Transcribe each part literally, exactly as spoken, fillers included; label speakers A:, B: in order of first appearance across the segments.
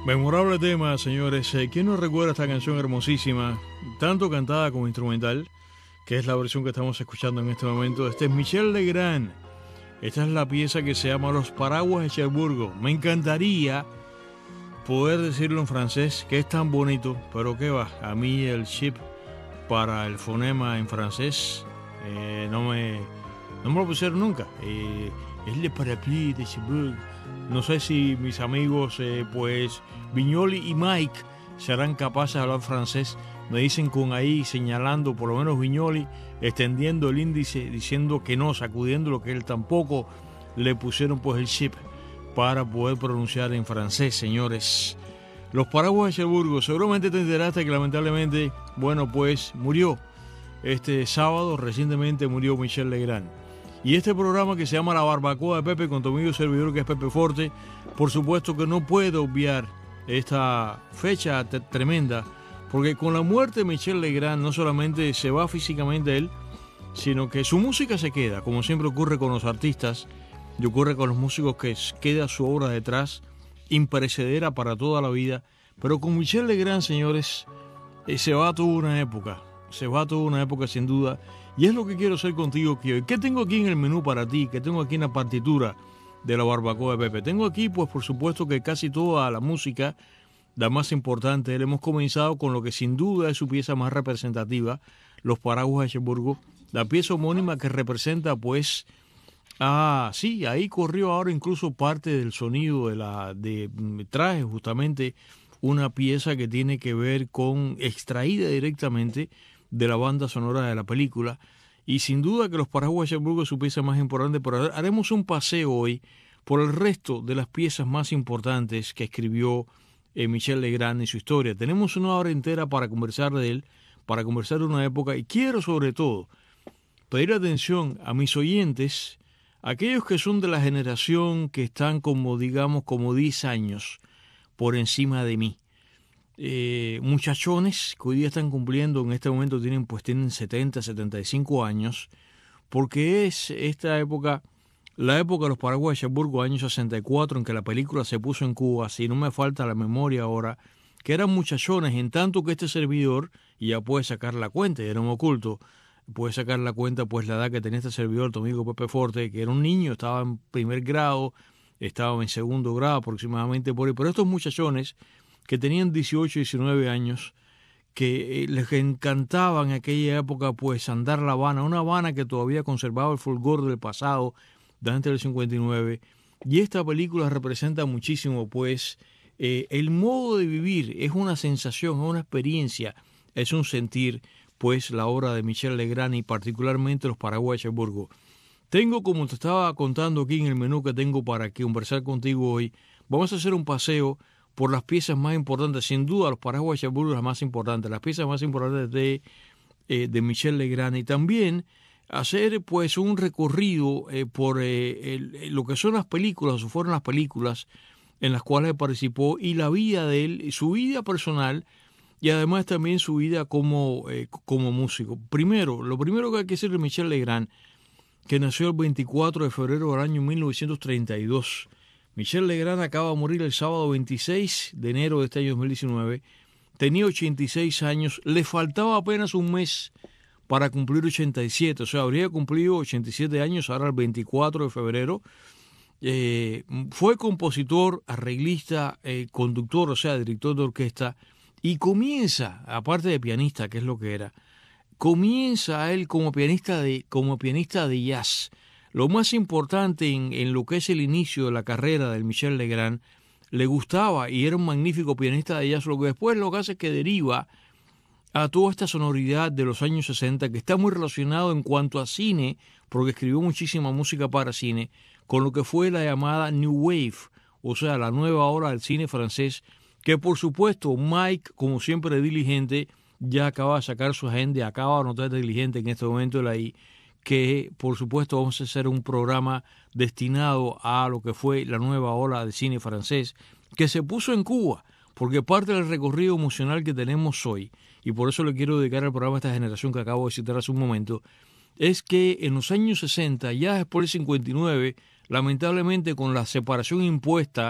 A: Memorable tema, señores. Eh, ¿Quién no recuerda esta canción hermosísima, tanto cantada como instrumental, que es la versión que estamos escuchando en este momento? Este es Michel Legrand. Esta es la pieza que se llama Los Paraguas de Cherburgo. Me encantaría poder decirlo en francés, que es tan bonito, pero qué va, a mí el chip para el fonema en francés eh, no, me, no me lo pusieron nunca. Eh, es Le Parapluie de Cherbourg. No sé si mis amigos, eh, pues, Viñoli y Mike serán capaces de hablar francés. Me dicen con ahí, señalando, por lo menos Viñoli, extendiendo el índice, diciendo que no, sacudiendo lo que él tampoco le pusieron, pues, el chip para poder pronunciar en francés, señores. Los Paraguas de Cherburgo. Seguramente te enteraste que lamentablemente, bueno, pues, murió este sábado, recientemente murió Michel Legrand. Y este programa que se llama La Barbacoa de Pepe, con tu amigo y servidor que es Pepe Forte, por supuesto que no puedo obviar esta fecha tremenda, porque con la muerte de Michel Legrand no solamente se va físicamente él, sino que su música se queda, como siempre ocurre con los artistas, y ocurre con los músicos, que queda su obra detrás, imperecedera para toda la vida. Pero con Michel Legrand, señores, eh, se va toda una época, se va toda una época sin duda. Y es lo que quiero hacer contigo aquí hoy. ¿Qué tengo aquí en el menú para ti? ¿Qué tengo aquí en la partitura de La Barbacoa de Pepe? Tengo aquí, pues, por supuesto, que casi toda la música, la más importante. Hemos comenzado con lo que sin duda es su pieza más representativa, Los Paraguas de Cherburgo, la pieza homónima que representa, pues, ah, sí, ahí corrió ahora incluso parte del sonido de la, de, traje justamente una pieza que tiene que ver con, extraída directamente de la banda sonora de la película, y sin duda que Los Paraguas de Cherburgo es su pieza más importante, pero haremos un paseo hoy por el resto de las piezas más importantes que escribió eh, Michel Legrand en su historia. Tenemos una hora entera para conversar de él, para conversar de una época, y quiero sobre todo pedir atención a mis oyentes, aquellos que son de la generación que están como, digamos, como diez años por encima de mí. Eh, muchachones que hoy día están cumpliendo, en este momento tienen pues tienen setenta, setenta y cinco años, porque es esta época, la época de Los Paraguas de Cherburgo, año sesenta y cuatro, en que la película se puso en Cuba, si no me falta la memoria ahora, que eran muchachones, en tanto que este servidor, y ya puede sacar la cuenta, era un oculto, puede sacar la cuenta pues la edad que tenía este servidor, tu amigo Pepe Forte, que era un niño, estaba en primer grado, estaba en segundo grado aproximadamente por ahí, pero estos muchachones que tenían dieciocho, diecinueve años, que eh, les encantaba en aquella época pues andar la Habana, una Habana que todavía conservaba el fulgor del pasado, de antes del cincuenta y nueve, y esta película representa muchísimo pues eh, el modo de vivir, es una sensación, es una experiencia, es un sentir, pues la obra de Michel Legrand y particularmente Los Paraguas de Cherburgo. Tengo, como te estaba contando aquí en el menú que tengo para conversar contigo hoy, vamos a hacer un paseo por las piezas más importantes, sin duda Los Paraguas de Cherburgo las más importantes, las piezas más importantes de, eh, de Michel Legrand, y también hacer pues un recorrido eh, por eh, el, lo que son las películas, o fueron las películas en las cuales participó, y la vida de él, su vida personal, y además también su vida como, eh, como músico. Primero, lo primero que hay que decir de Michel Legrand, que nació el veinticuatro de febrero del año mil novecientos treinta y dos. Michel Legrand acaba de morir el sábado veintiséis de enero de este año dos mil diecinueve. Tenía ochenta y seis años, le faltaba apenas un mes para cumplir ochenta y siete, o sea, habría cumplido ochenta y siete años ahora el veinticuatro de febrero. Eh, fue compositor, arreglista, eh, conductor, o sea, director de orquesta, y comienza, aparte de pianista, que es lo que era, comienza él como pianista de, como pianista de jazz. Lo más importante en, en lo que es el inicio de la carrera del Michel Legrand, le gustaba y era un magnífico pianista de jazz, lo que después lo que hace es que deriva a toda esta sonoridad de los años sesenta, que está muy relacionado en cuanto a cine, porque escribió muchísima música para cine, con lo que fue la llamada New Wave, o sea, la nueva ola del cine francés, que por supuesto Mike, como siempre diligente, ya acaba de sacar su agenda, acaba de anotar diligente en este momento de ahí, que por supuesto vamos a hacer un programa destinado a lo que fue la nueva ola de cine francés, que se puso en Cuba, porque parte del recorrido emocional que tenemos hoy, y por eso le quiero dedicar el programa a esta generación que acabo de citar hace un momento, es que en los años sesenta, ya después del cincuenta y nueve, lamentablemente con la separación impuesta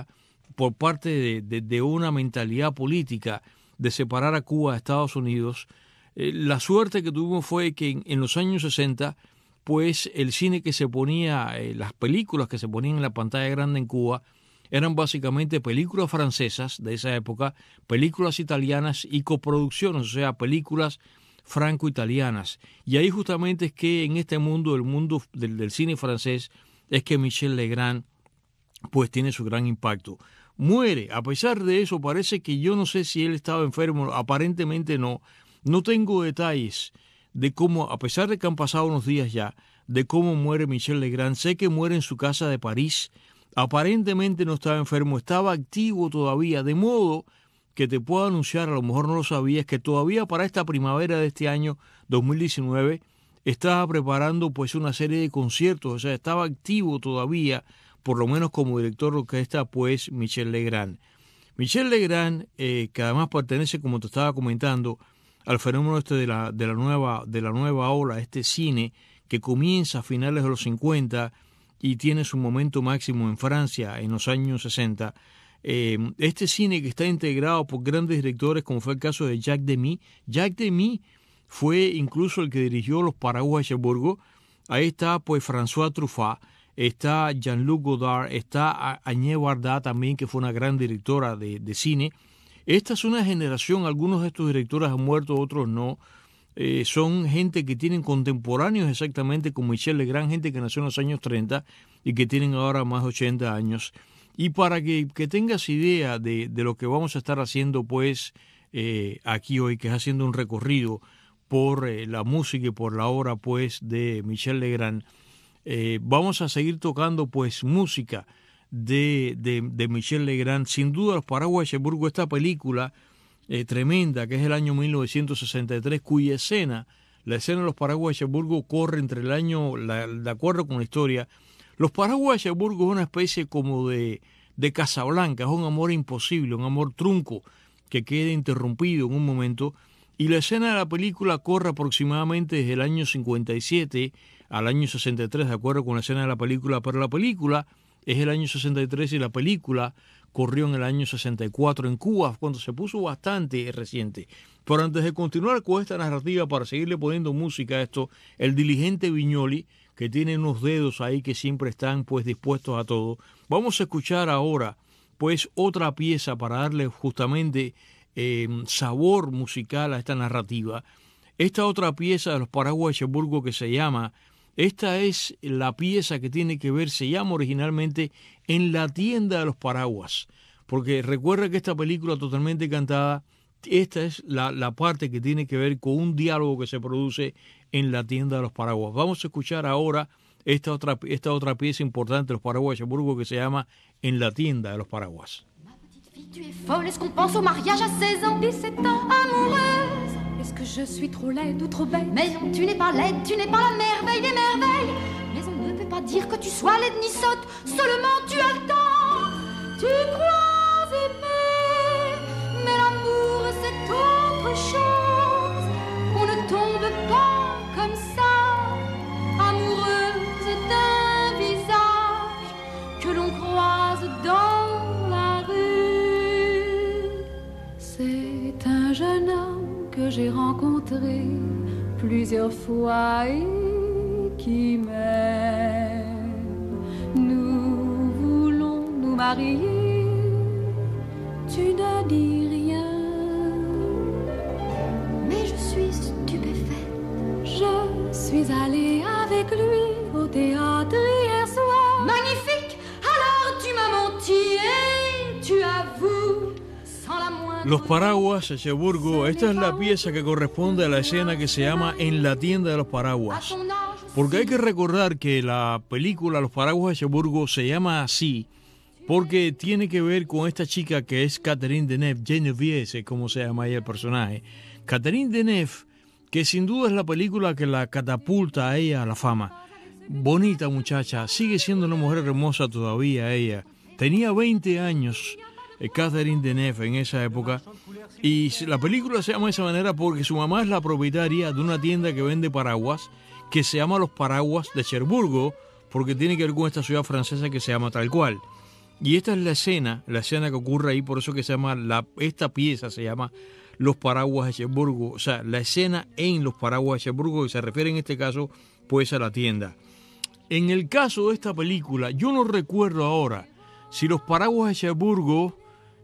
A: por parte de, de, de una mentalidad política de separar a Cuba de Estados Unidos. Eh, la suerte que tuvimos fue que en, en los años sesenta, pues el cine que se ponía, eh, las películas que se ponían en la pantalla grande en Cuba, eran básicamente películas francesas de esa época, películas italianas y coproducciones, o sea, películas franco-italianas. Y ahí justamente es que en este mundo, el mundo del, del cine francés, es que Michel Legrand pues tiene su gran impacto. Muere, a pesar de eso, parece que yo no sé si él estaba enfermo, aparentemente no. No tengo detalles de cómo, a pesar de que han pasado unos días ya, de cómo muere Michel Legrand. Sé que muere en su casa de París. Aparentemente no estaba enfermo, estaba activo todavía, de modo que te puedo anunciar, a lo mejor no lo sabías, que todavía para esta primavera de este año dos mil diecinueve estaba preparando pues una serie de conciertos, o sea, estaba activo todavía, por lo menos como director de orquesta, pues Michel Legrand. Michel Legrand, eh, que además pertenece, como te estaba comentando, al fenómeno este de la, de la nueva, de la nueva ola, este cine que comienza a finales de los cincuenta y tiene su momento máximo en Francia en los años sesenta. Eh, este cine que está integrado por grandes directores, como fue el caso de Jacques Demy. Jacques Demy fue incluso el que dirigió Los Paraguas de Cherburgo. Ahí está pues François Truffaut, está Jean-Luc Godard, está Agnès Varda también, que fue una gran directora de, de cine. Esta es una generación, algunos de estos directores han muerto, otros no. Eh, son gente que tienen contemporáneos exactamente con Michel Legrand, gente que nació en los años treinta y que tienen ahora más de ochenta años. Y para que, que tengas idea de, de lo que vamos a estar haciendo pues eh, aquí hoy, que es haciendo un recorrido por eh, la música y por la obra pues de Michel Legrand, eh, vamos a seguir tocando pues música de, de, de Michel Legrand. Sin duda Los Paraguas de Cherburgo, esta película Eh, tremenda, que es el año mil novecientos sesenta y tres, cuya escena, la escena de Los Paraguas de Cherburgo, corre entre el año, la, de acuerdo con la historia, Los Paraguas de Cherburgo es una especie como de, de Casablanca, es un amor imposible, un amor trunco, que queda interrumpido en un momento, y la escena de la película corre aproximadamente desde el año cincuenta y siete al año sesenta y tres, de acuerdo con la escena de la película, pero la película es el año sesenta y tres y la película corrió en el año sesenta y cuatro en Cuba, cuando se puso bastante reciente. Pero antes de continuar con esta narrativa, para seguirle poniendo música a esto, el diligente Viñoly, que tiene unos dedos ahí que siempre están pues dispuestos a todo, vamos a escuchar ahora pues otra pieza para darle justamente eh, sabor musical a esta narrativa. Esta otra pieza de Los Paraguas de Cherburgo que se llama... Esta es la pieza que tiene que ver, se llama originalmente En la tienda de los paraguas, porque recuerda que esta película totalmente cantada, esta es la, la parte que tiene que ver con un diálogo que se produce en la tienda de los paraguas. Vamos a escuchar ahora esta otra, esta otra pieza importante de Los Paraguas de Cherburgo que se llama En la tienda de los paraguas.
B: Tu es folle, est-ce qu'on pense au mariage à seize ans, dix-sept ans, amoureuse? Est-ce que je suis trop laide ou trop bête? Mais non, tu n'es pas laide, tu n'es pas la merveille des merveilles. Mais on ne peut pas dire que tu sois laide ni sotte, seulement tu as le temps. Tu crois aimer, mais l'amour c'est autre chose. On ne tombe pas comme ça, amoureuse d'un visage que l'on croise dans la rue. C'est un jeune homme que j'ai rencontré plusieurs fois et qui m'aime. Nous voulons nous marier, tu ne dis rien. Mais je suis stupéfaite. Je suis allée avec lui au théâtre hier soir. Magnifique! Alors tu m'as menti et tu avoues.
A: Los Paraguas de Cherburgo, esta es la pieza que corresponde a la escena que se llama En la tienda de los paraguas. Porque hay que recordar que la película Los Paraguas de Cherburgo se llama así porque tiene que ver con esta chica que es Catherine Deneuve, Genevieve, como se llama ella el personaje. Catherine Deneuve, que sin duda es la película que la catapulta a ella a la fama. Bonita muchacha, sigue siendo una mujer hermosa todavía ella. Tenía veinte años. Catherine Deneuve en esa época, y la película se llama de esa manera porque su mamá es la propietaria de una tienda que vende paraguas que se llama Los Paraguas de Cherburgo, porque tiene que ver con esta ciudad francesa que se llama tal cual. Y esta es la escena, la escena que ocurre ahí, por eso que se llama, la, esta pieza se llama Los Paraguas de Cherburgo, o sea, la escena en Los Paraguas de Cherburgo, que se refiere en este caso pues a la tienda. En el caso de esta película, yo no recuerdo ahora si Los Paraguas de Cherburgo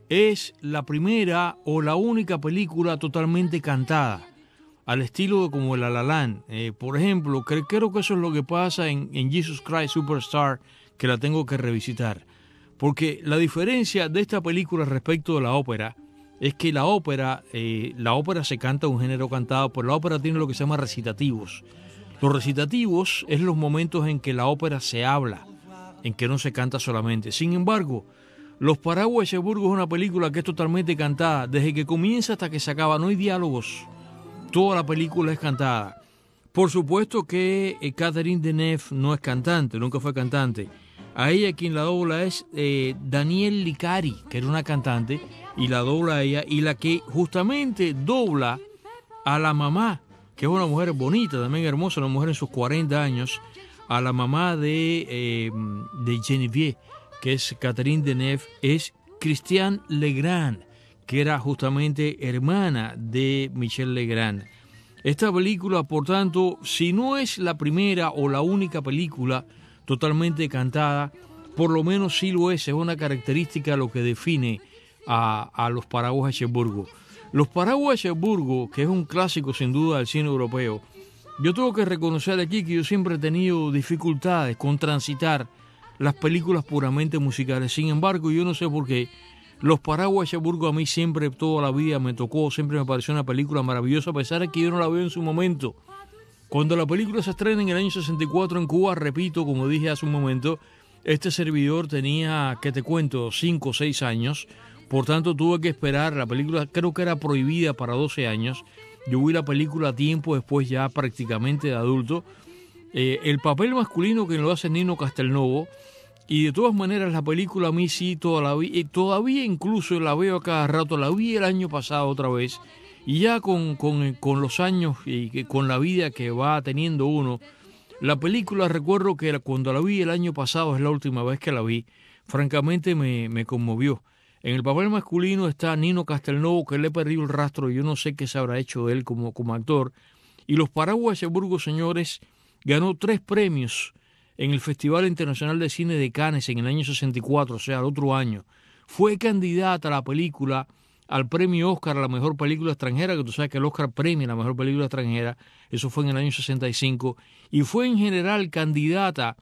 A: es la primera o la única película totalmente cantada, al estilo de como La La Land. Eh, por ejemplo, creo, creo que eso es lo que pasa en, en Jesus Christ Superstar, que la tengo que revisitar. Porque la diferencia de esta película respecto de la ópera es que la ópera, eh, la ópera se canta un género cantado, pero la ópera tiene lo que se llama recitativos. Los recitativos es los momentos en que la ópera se habla, en que no se canta solamente. Sin embargo, Los Paraguas de Cherburgo es una película que es totalmente cantada, desde que comienza hasta que se acaba, no hay diálogos, toda la película es cantada. Por supuesto que eh, Catherine Deneuve no es cantante, nunca fue cantante. A ella quien la dobla es eh, Danielle Licari, que era una cantante, y la dobla a ella, y la que justamente dobla a la mamá, que es una mujer bonita, también hermosa, una mujer en sus cuarenta años, a la mamá de, eh, de Genevieve, que es Catherine Deneuve, es Christiane Legrand, que era justamente hermana de Michel Legrand. Esta película, por tanto, si no es la primera o la única película totalmente cantada, por lo menos sí lo es, es una característica lo que define a, a Los Paraguas de Cherburgo. Los Paraguas de Cherburgo, que es un clásico sin duda del cine europeo, yo tengo que reconocer aquí que yo siempre he tenido dificultades con transitar las películas puramente musicales. Sin embargo, yo no sé por qué, Los Paraguas de Cherburgo a mí siempre, toda la vida me tocó, siempre me pareció una película maravillosa, a pesar de que yo no la veo en su momento. Cuando la película se estrena en el año sesenta y cuatro en Cuba, repito, como dije hace un momento, este servidor tenía, ¿qué te cuento?, cinco o seis años. Por tanto, tuve que esperar. La película creo que era prohibida para doce años. Yo vi la película a tiempo después, ya prácticamente de adulto. Eh, el papel masculino que lo hace Nino Castelnuovo. Y de todas maneras, la película a mí sí todavía, todavía incluso la veo a cada rato. La vi el año pasado otra vez. Y ya con, con, con los años y con la vida que va teniendo uno, la película, recuerdo que cuando la vi el año pasado, es la última vez que la vi, francamente me, me conmovió. En el papel masculino está Nino Castelnuovo, que le he perdido el rastro, yo no sé qué se habrá hecho de él como, como actor. Y Los Paraguas de Cherburgo, señores, ganó tres premios en el Festival Internacional de Cine de Cannes en el año sesenta y cuatro, o sea, el otro año. Fue candidata la película al premio Oscar a la mejor película extranjera, que tú sabes que el Oscar premia la mejor película extranjera, eso fue en el año sesenta y cinco, y fue en general candidata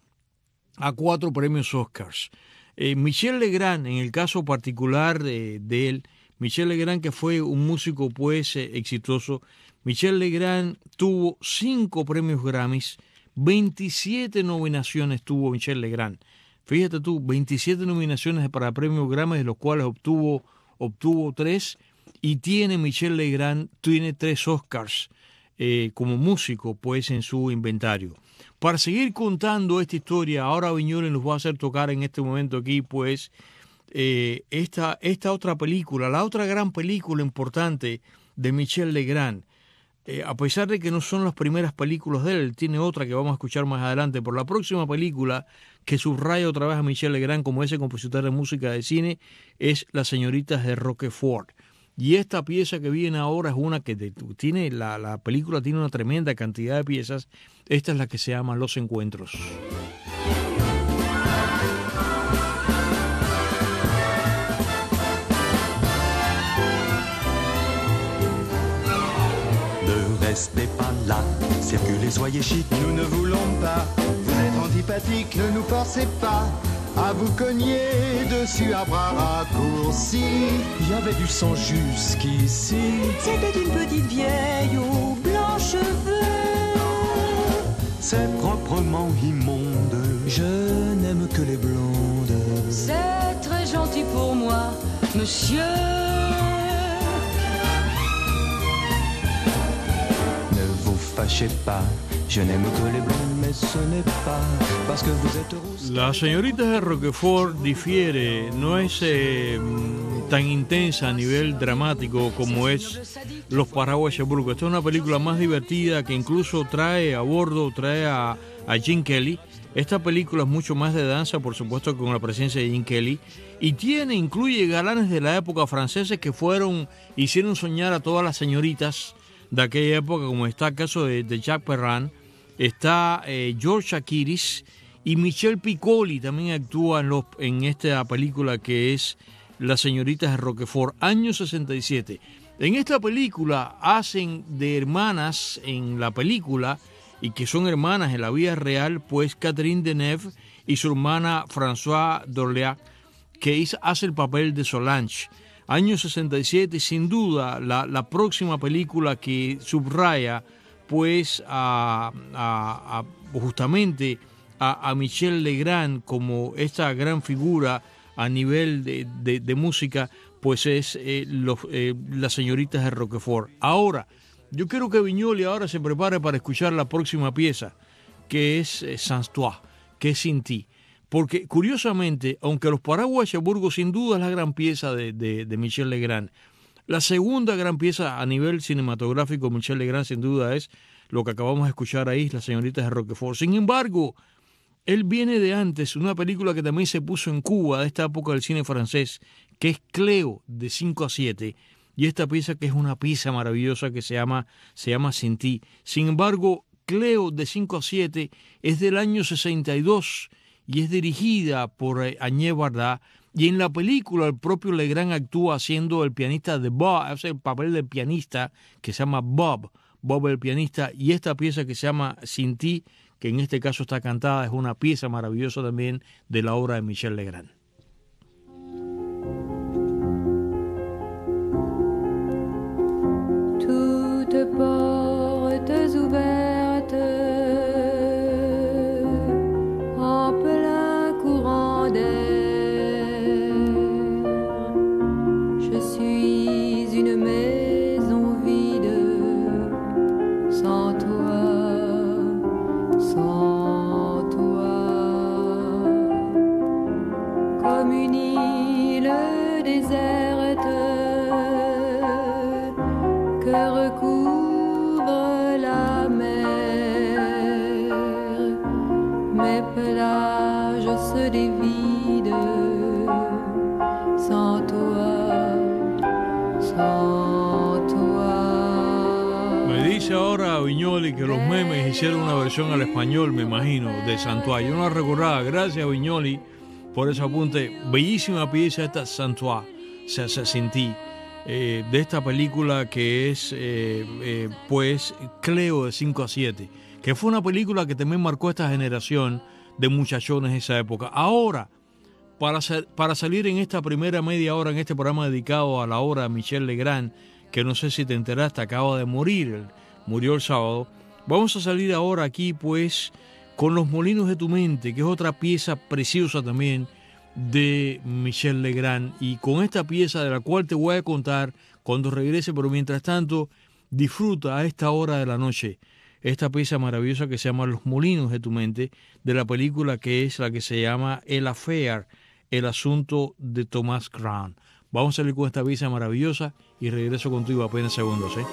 A: a cuatro premios Oscars. Eh, Michel Legrand, en el caso particular de, de él, Michel Legrand, que fue un músico pues eh, exitoso, Michel Legrand tuvo cinco premios Grammys, veintisiete nominaciones tuvo Michel Legrand. Fíjate tú, veintisiete nominaciones para premios Grammy, de los cuales obtuvo obtuvo tres, y tiene Michel Legrand, tiene tres Oscars eh, como músico pues en su inventario. Para seguir contando esta historia, ahora Viñoles nos va a hacer tocar en este momento aquí pues eh, esta, esta otra película, la otra gran película importante de Michel Legrand. Eh, a pesar de que no son las primeras películas de él, él tiene otra que vamos a escuchar más adelante, por la próxima película que subraya otra vez a Michel Legrand como ese compositor de música de cine, es Las Señoritas de Roquefort. Y esta pieza que viene ahora es una que tiene, la, la película tiene una tremenda cantidad de piezas. Esta es la que se llama Los Encuentros.
C: Ne restez pas là, circulez, soyez chic.
D: Nous ne voulons pas, vous êtes antipathique, ne nous forcez pas à vous cogner dessus à bras raccourcis.
C: Il y avait du sang jusqu'ici.
E: C'était une petite vieille aux blancs cheveux.
C: C'est proprement immonde. Je n'aime que les blondes.
E: C'est très gentil pour moi, monsieur.
C: Ne vous fâchez pas. Je n'aime que les blondes, mais ce n'est pas parce que vous êtes rousse.
A: La Señoritas de Roquefort difiere, no es eh, tan intensa a nivel dramático como es Los Paraguas Cherburgo. Esta es una película más divertida que incluso trae a bordo, trae a, a Gene Kelly. Esta película es mucho más de danza, por supuesto, con la presencia de Gene Kelly. Y tiene, incluye galanes de la época franceses que fueron, hicieron soñar a todas las señoritas de aquella época, como está el caso de, de Jacques Perrin, está eh, George Akiris y Michel Piccoli también actúa en, los, en esta película que es Las señoritas de Roquefort, año sesenta y siete. En esta película hacen de hermanas en la película, y que son hermanas en la vida real, pues Catherine Deneuve y su hermana Françoise d'Orléans, que hace el papel de Solange. Año sesenta y siete, sin duda, la, la próxima película que subraya pues a, a, a justamente a, a Michel Legrand como esta gran figura a nivel de, de, de música, pues es eh, los, eh, Las señoritas de Roquefort. Ahora, yo quiero que Viñoly ahora se prepare para escuchar la próxima pieza, que es eh, Sans toi, que es Sin ti. Porque, curiosamente, aunque Los Paraguas Cherburgo sin duda es la gran pieza de, de, de Michel Legrand, la segunda gran pieza a nivel cinematográfico de Michel Legrand sin duda es lo que acabamos de escuchar ahí, Las señoritas de Roquefort. Sin embargo, él viene de antes, una película que también se puso en Cuba de esta época del cine francés, que es Cleo, de cinco a siete, y esta pieza que es una pieza maravillosa que se llama, se llama Sin ti. Sin embargo, Cleo, de cinco a siete, es del año sesenta y dos y es dirigida por Agnès Varda, y en la película el propio Legrand actúa haciendo el pianista de Bob, hace el papel del pianista que se llama Bob, Bob el pianista, y esta pieza que se llama Sin ti, que en este caso está cantada, es una pieza maravillosa también de la obra de Michel Legrand.
E: Toutes portes ouvertes en plein courant d'air. Je suis une maison vide sans toi, sans toi, comme une île déserte que recouvre la mer. Mes plages se dévident sans toi, sans toi.
A: Me dice ahora Viñoly que los memes hicieron una versión al español, me imagino, de Sans toi. Yo no la recordaba. Gracias, Viñoly, por ese apunte. Bellísima pieza esta, Sans toi, se, se, Sin ti. Eh, de esta película que es eh, eh, pues Cleo, de cinco a siete, que fue una película que también marcó esta generación de muchachones de esa época. Ahora, para, para salir en esta primera media hora en este programa dedicado a la obra de Michel Legrand, que no sé si te enteraste, acaba de morir, murió el sábado, vamos a salir ahora aquí pues con Los Molinos de tu mente, que es otra pieza preciosa también de Michel Legrand, y con esta pieza de la cual te voy a contar cuando regrese, pero mientras tanto disfruta a esta hora de la noche esta pieza maravillosa que se llama Los Molinos de tu mente, de la película que es la que se llama El Affair, el asunto de Thomas Crown. Vamos a salir con esta pieza maravillosa y regreso contigo apenas segundos, ¿eh?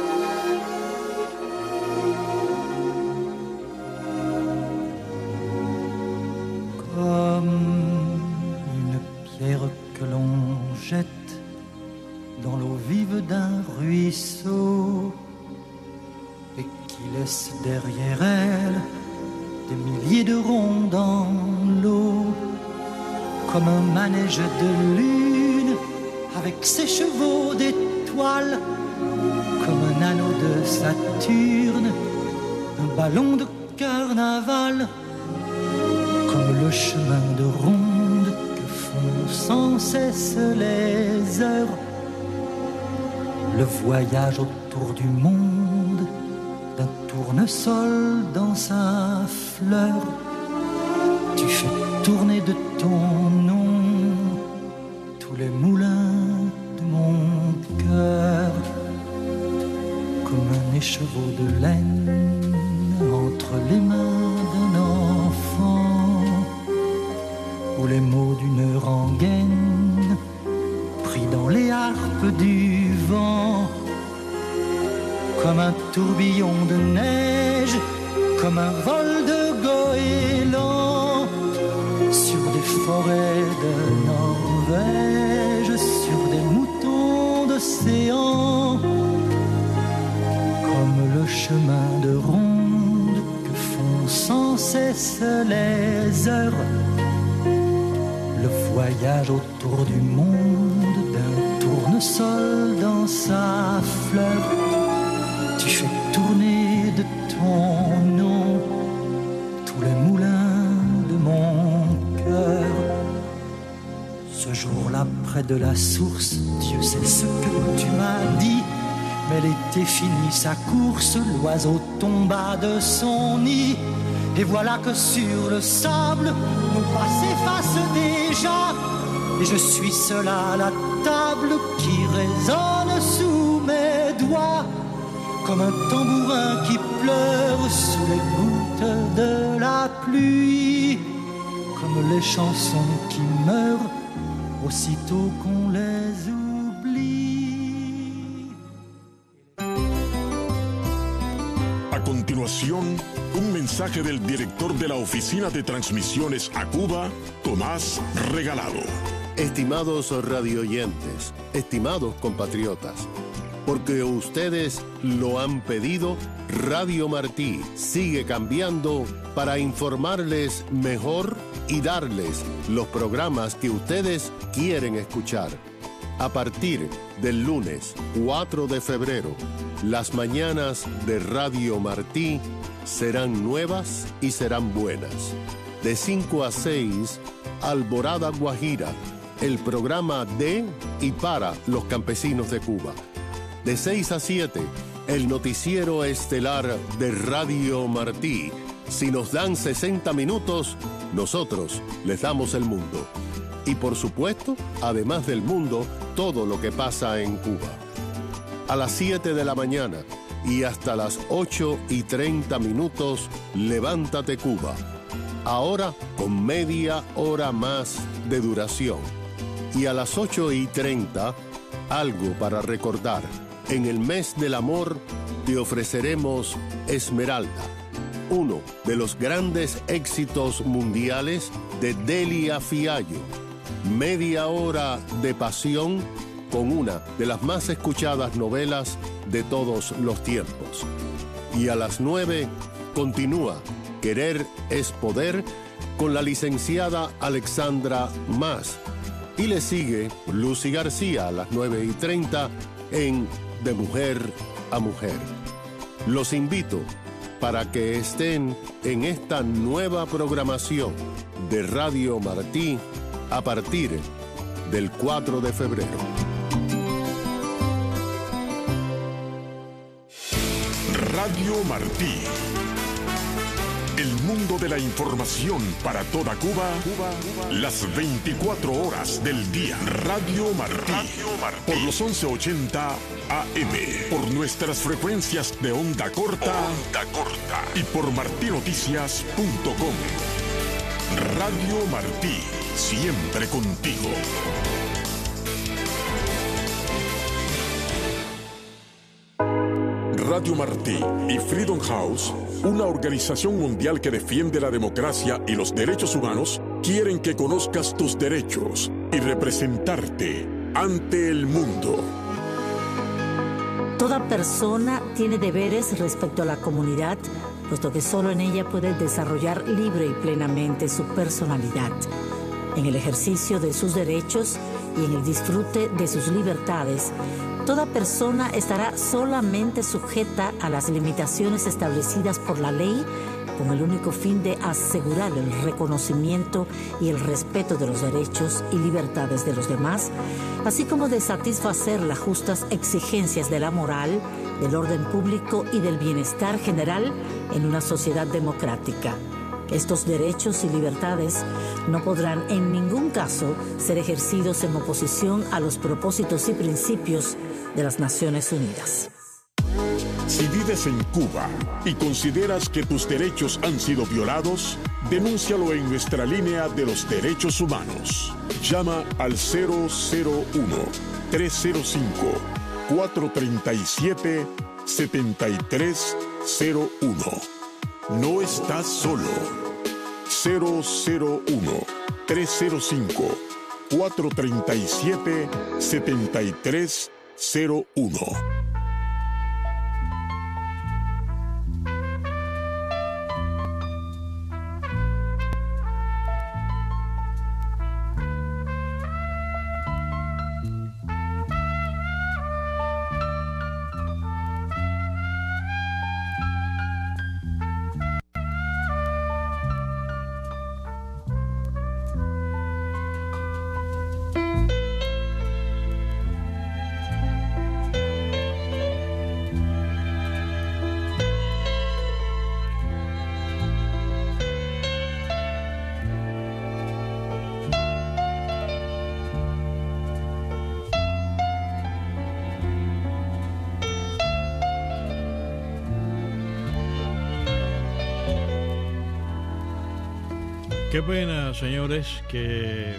F: Que l'on jette dans l'eau vive d'un ruisseau et qui laisse derrière elle des milliers de ronds dans l'eau, comme un manège de lune avec ses chevaux d'étoiles, comme un anneau de Saturne, un ballon de carnaval, comme le chemin de ronde sans cesse les heures, le voyage autour du monde d'un tournesol dans sa fleur. Tu fais tourner de ton nom tous les moulins de mon cœur, comme un écheveau de laine entre les mains d'un enfant, ou les mots d'une rengaine pris dans les harpes du vent, comme un tourbillon de neige, comme un vol de goéland, sur des forêts de Norvège, sur des moutons d'océan, comme le chemin de ronde que font sans cesse les heures, le voyage autour du monde d'un tournesol dans sa fleur. Tu fais tourner de ton nom tous les moulins de mon cœur. Ce jour-là, près de la source, Dieu sait ce que tu m'as dit, mais l'été finit sa course, l'oiseau tomba de son nid. Et voilà que sur le sable, nos pas s'effacent déjà, et je suis seul à la table qui résonne sous mes doigts, comme un tambourin qui pleure sous les gouttes de la pluie, comme les chansons qui meurent aussitôt qu'on les oublie.
G: A continuación, un mensaje del director de la Oficina de Transmisiones a Cuba, Tomás Regalado.
H: Estimados radioyentes, estimados compatriotas, porque ustedes lo han pedido, Radio Martí sigue cambiando para informarles mejor y darles los programas que ustedes quieren escuchar. A partir del lunes cuatro de febrero, las mañanas de Radio Martí serán nuevas y serán buenas. De cinco a seis, Alborada Guajira, el programa de y para los campesinos de Cuba. De seis a siete, el noticiero estelar de Radio Martí. Si nos dan sesenta minutos, nosotros les damos el mundo. Y por supuesto, además del mundo, todo lo que pasa en Cuba. A las siete de la mañana y hasta las ocho y treinta minutos, Levántate Cuba. Ahora con media hora más de duración. Y a las ocho y treinta, algo para recordar. En el mes del amor te ofreceremos Esmeralda, uno de los grandes éxitos mundiales de Delia Fiallo. Media hora de pasión con una de las más escuchadas novelas de todos los tiempos. Y a las nueve continúa Querer es Poder con la licenciada Alexandra Mas. Y le sigue Lucy García a las nueve y treinta en De Mujer a Mujer. Los invito para que estén en esta nueva programación de Radio Martí a partir del cuatro de febrero.
G: Radio Martí. El mundo de la información para toda Cuba, Cuba, Cuba, las veinticuatro horas del día. Radio Martí, Radio Martí. Por los once ochenta A M, por nuestras frecuencias de onda corta, onda corta y por martinoticias punto com. Radio Martí, siempre contigo. Radio Martí y Freedom House, una organización mundial que defiende la democracia y los derechos humanos, quieren que conozcas tus derechos y representarte ante el mundo.
I: Toda persona tiene deberes respecto a la comunidad, puesto que solo en ella puede desarrollar libre y plenamente su personalidad. En el ejercicio de sus derechos y en el disfrute de sus libertades, toda persona estará solamente sujeta a las limitaciones establecidas por la ley, con el único fin de asegurar el reconocimiento y el respeto de los derechos y libertades de los demás, así como de satisfacer las justas exigencias de la moral, del orden público y del bienestar general en una sociedad democrática. Estos derechos y libertades no podrán en ningún caso ser ejercidos en oposición a los propósitos y principios de las Naciones Unidas.
G: Si vives en Cuba y consideras que tus derechos han sido violados, denúncialo en nuestra línea de los derechos humanos. Llama al cero cero uno, tres cero cinco, cuatro tres siete, setenta y tres cero uno. No estás solo. cero cero uno, tres cero cinco, cuatro tres siete, siete tres cero uno.
A: Qué pena, señores, que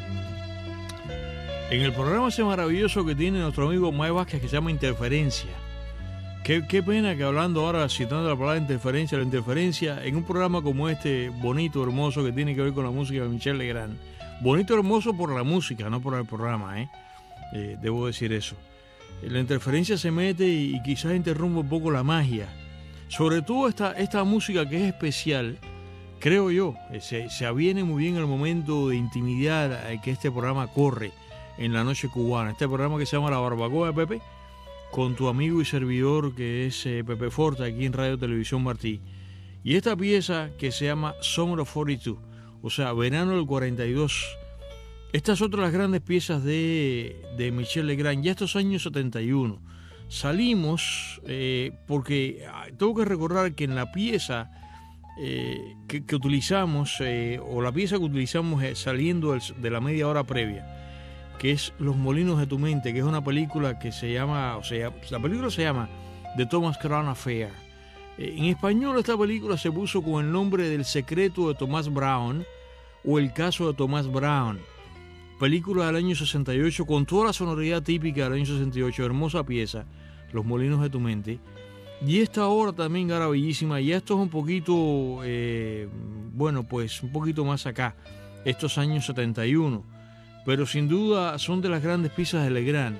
A: en el programa ese maravilloso que tiene nuestro amigo Mae Vázquez, que se llama Interferencia. Qué, qué pena que hablando ahora, citando la palabra interferencia, la interferencia, en un programa como este, bonito, hermoso, que tiene que ver con la música de Michel Legrand. Bonito, hermoso por la música, no por el programa, ¿eh? Eh, debo decir eso. La interferencia se mete y, y quizás interrumpe un poco la magia. Sobre todo esta, esta música que es especial, creo yo, se, se aviene muy bien el momento de intimidad que este programa corre en la noche cubana. Este programa que se llama La Barbacoa de Pepe, con tu amigo y servidor que es eh, Pepe Forte, aquí en Radio Televisión Martí. Y esta pieza que se llama Summer of cuarenta y dos, o sea, Verano del cuarenta y dos. Estas son otras grandes piezas de, de Michel Legrand, ya estos años setenta y uno. Salimos eh, porque tengo que recordar que en la pieza Eh, que, que utilizamos eh, o la pieza que utilizamos eh, saliendo del, de la media hora previa, que es Los Molinos de tu Mente, que es una película que se llama, o sea, la película se llama The Thomas Crown Affair. Eh, en español esta película se puso con el nombre del secreto de Tomás Brown o El caso de Tomás Brown, película del año sesenta y ocho con toda la sonoridad típica del año sesenta y ocho, hermosa pieza, Los Molinos de tu Mente. Y esta obra también era bellísima, y esto es un poquito, eh, bueno, pues un poquito más acá, estos años setenta y uno, pero sin duda son de las grandes piezas de Legrand,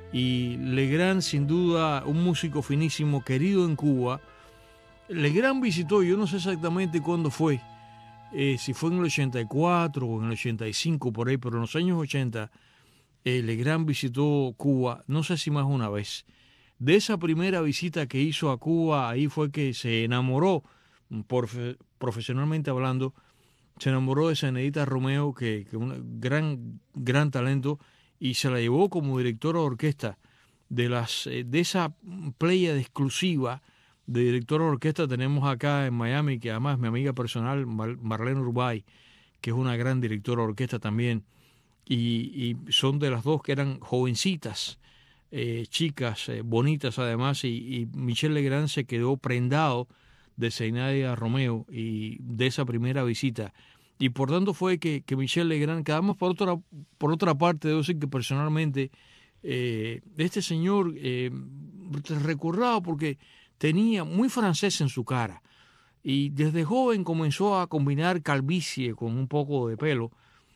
A: y Legrand sin duda un músico finísimo, querido en Cuba. Legrand visitó, yo no sé exactamente cuándo fue, eh, si fue en el ochenta y cuatro o en el ochenta y cinco por ahí, pero en los años ochenta eh, Legrand visitó Cuba, no sé si más una vez. De esa primera visita que hizo a Cuba, ahí fue que se enamoró, por, profesionalmente hablando, se enamoró de Zenedita Romeo, que es un gran, gran talento, y se la llevó como directora de orquesta de, las, de esa pléyade exclusiva de directora de orquesta. Tenemos acá en Miami, que además es mi amiga personal, Mar Marlene Urbay, que es una gran directora de orquesta también, y, y son de las dos que eran jovencitas, Eh, chicas, eh, bonitas además, y, y Michel Legrand se quedó prendado de Zenedita Romeo y de esa primera visita, y por tanto fue que, que Michel Legrand, que además por otra, por otra parte debo decir que personalmente eh, este señor eh, recordaba porque tenía muy francés en su cara, y desde joven comenzó a combinar calvicie con un poco de pelo,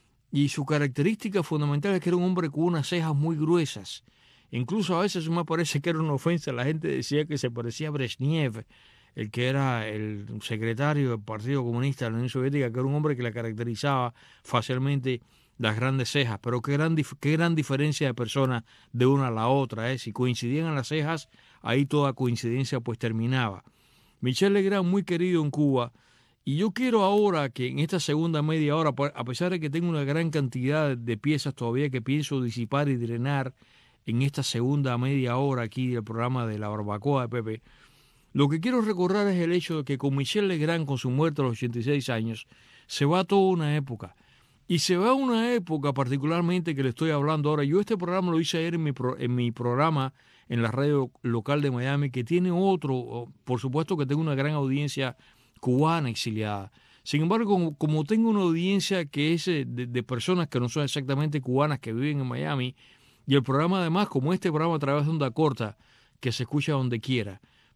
A: y su característica fundamental es que era un hombre con unas cejas muy gruesas. Incluso a veces me parece que era una ofensa. La gente decía que se parecía a Brezhnev, el que era el secretario del Partido Comunista de la Unión Soviética, que era un hombre que le caracterizaba fácilmente las grandes cejas. Pero qué gran, qué gran diferencia de personas de una a la otra, ¿eh? Si coincidían en las cejas, ahí toda coincidencia pues terminaba. Michel Legrand, muy querido en Cuba, y yo quiero ahora que en esta segunda media hora, a pesar de que tengo una gran cantidad de piezas todavía que pienso disipar y drenar, en esta segunda media hora aquí del programa de La Barbacoa de Pepe, lo que quiero recordar es el hecho de que con Michel Legrand, con su muerte a los ochenta y seis años, se va toda una época. Y se va una época particularmente que le estoy hablando ahora. Yo este programa lo hice ayer en mi, pro, en mi programa en la radio local de Miami, que tiene otro, por supuesto que tengo una gran audiencia cubana exiliada. Sin embargo, como, como tengo una audiencia que es de, de personas que no son exactamente cubanas, que viven en Miami, y el programa además, como este programa a través de onda corta, que se escucha donde quiera,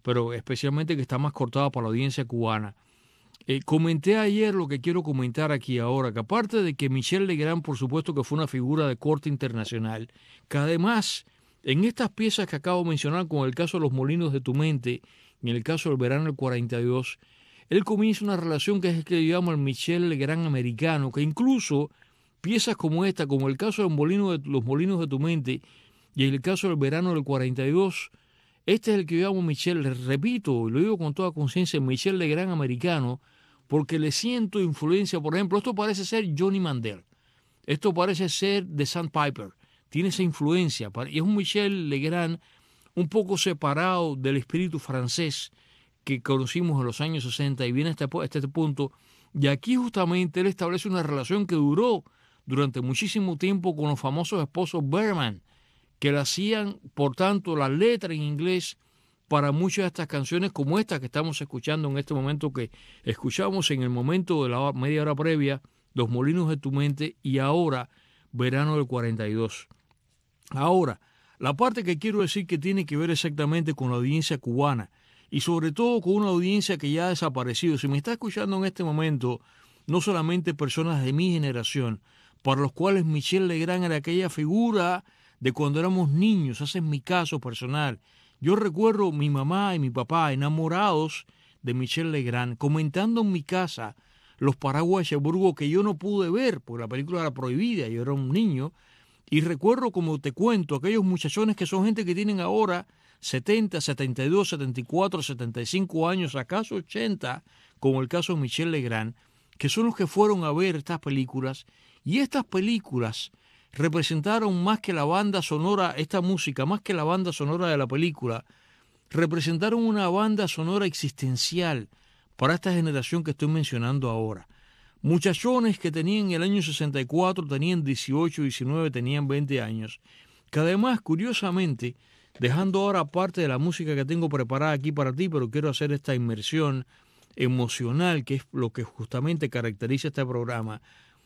A: pero especialmente que está más cortada para la audiencia cubana. Eh, comenté ayer lo que quiero comentar aquí ahora, que aparte de que Michel Legrand, por supuesto que fue una figura de corte internacional, que además en estas piezas que acabo de mencionar, como el caso de Los Molinos de tu Mente y en el caso del Verano del cuarenta y dos, él comienza una relación que es el que llamamos el Michel Legrand americano, que incluso piezas como esta, como el caso de Los Molinos de, Los Molinos de tu Mente y en el caso del Verano del cuarenta y dos, este es el que yo llamo Michel, repito, y lo digo con toda conciencia, Michel Legrand americano, porque le siento influencia. Por ejemplo, esto parece ser Johnny Mandel, esto parece ser The Sandpiper, tiene esa influencia, y es un Michel Legrand un poco separado del espíritu francés que conocimos en los años sesenta y viene hasta este, este, este punto, y aquí justamente él establece una relación que duró durante muchísimo tiempo con los famosos esposos Berman, que le hacían, por tanto, la letra en inglés para muchas de estas canciones como esta que estamos escuchando en este momento, que escuchamos en el momento de la media hora previa, Los Molinos de tu Mente, y ahora Verano del cuarenta y dos. Ahora, la parte que quiero decir que tiene que ver exactamente con la audiencia cubana y sobre todo con una audiencia que ya ha desaparecido. Si me está escuchando en este momento, no solamente personas de mi generación, para los cuales Michel Legrand era aquella figura de cuando éramos niños, ese es mi caso personal. Yo recuerdo mi mamá y mi papá enamorados de Michel Legrand, comentando en mi casa Los Paraguas de Cherburgo, que yo no pude ver porque la película era prohibida, yo era un niño, y recuerdo, como te cuento, aquellos muchachones que son gente que tienen ahora setenta, setenta y dos, setenta y cuatro, setenta y cinco años, acaso ochenta, como el caso de Michel Legrand, que son los que fueron a ver estas películas, y estas películas representaron más que la banda sonora, esta música, más que la banda sonora de la película, representaron una banda sonora existencial para esta generación que estoy mencionando ahora. Muchachones que tenían en el año sesenta y cuatro, tenían dieciocho, diecinueve, tenían veinte años, que además, curiosamente, dejando ahora parte de la música que tengo preparada aquí para ti, pero quiero hacer esta inmersión emocional, que es lo que justamente caracteriza este programa.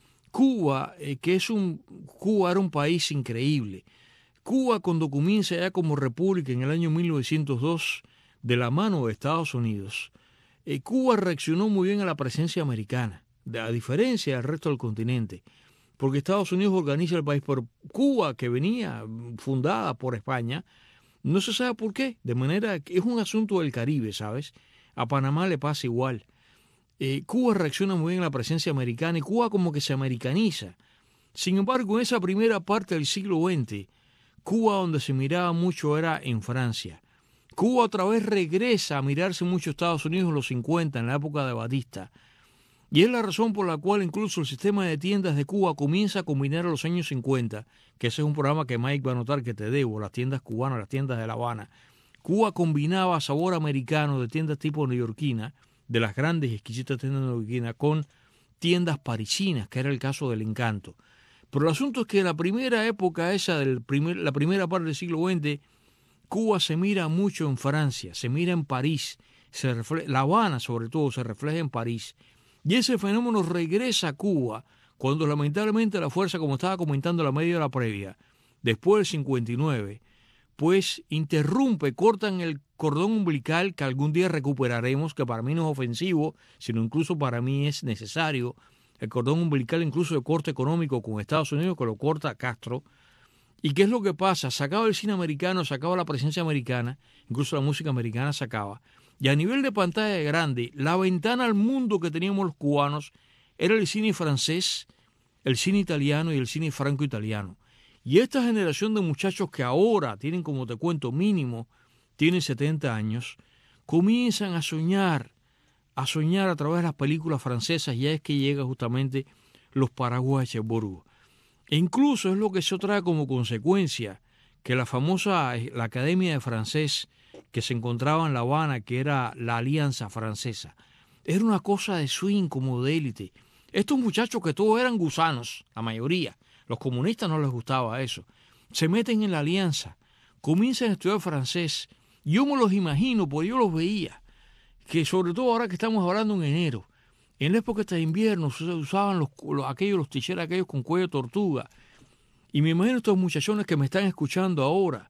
A: Cuba, eh, que es un, Cuba era un país increíble. Cuba, cuando comienza ya como república en el año mil novecientos dos, de la mano de Estados Unidos, eh, Cuba reaccionó muy bien a la presencia americana, a diferencia del resto del continente, porque Estados Unidos organiza el país, por Cuba, que venía fundada por España, no se sabe por qué, de manera que es un asunto del Caribe, ¿sabes? A Panamá le pasa igual. Eh, Cuba reacciona muy bien a la presencia americana y Cuba como que se americaniza. Sin embargo, en esa primera parte del siglo veinte, Cuba donde se miraba mucho era en Francia. Cuba otra vez regresa a mirarse mucho Estados Unidos en los cincuenta, en la época de Batista. Y es la razón por la cual incluso el sistema de tiendas de Cuba comienza a combinar a los años cincuenta, que ese es un programa que Mike va a notar que te debo, las tiendas cubanas, las tiendas de La Habana. Cuba combinaba sabor americano de tiendas tipo neoyorquina, de las grandes y exquisitas tiendas neoyorquinas, con tiendas parisinas, que era el caso del Encanto. Pero el asunto es que en la primera época esa, del primer, la primera parte del siglo veinte, Cuba se mira mucho en Francia, se mira en París, se refleja, La Habana sobre todo se refleja en París. Y ese fenómeno regresa a Cuba cuando lamentablemente la fuerza, como estaba comentando la media hora previa, después del cincuenta y nueve, pues interrumpe, cortan el cordón umbilical que algún día recuperaremos, que para mí no es ofensivo, sino incluso para mí es necesario, el cordón umbilical incluso de corte económico con Estados Unidos, que lo corta Castro. ¿Y qué es lo que pasa? Se acaba el cine americano, se acaba la presencia americana, incluso la música americana se acaba. Y a nivel de pantalla grande, la ventana al mundo que teníamos los cubanos era el cine francés, el cine italiano y el cine franco-italiano. Y esta generación de muchachos que ahora tienen, como te cuento, mínimo, tienen setenta años, comienzan a soñar, a soñar a través de las películas francesas, ya es que llega justamente Los Paraguas de Cherburgo. E incluso es lo que eso trae como consecuencia que la famosa, la Academia de Francés, que se encontraba en La Habana, que era la Alianza Francesa, era una cosa de swing, como de élite. Estos muchachos que todos eran gusanos, la mayoría, los comunistas no les gustaba eso, se meten en la Alianza, comienzan a estudiar francés. Yo me los imagino, porque yo los veía, que sobre todo ahora que estamos hablando en enero, en la época de invierno se usaban los, los, aquellos, los ticheros aquellos con cuello de tortuga. Y me imagino estos muchachones que me están escuchando ahora,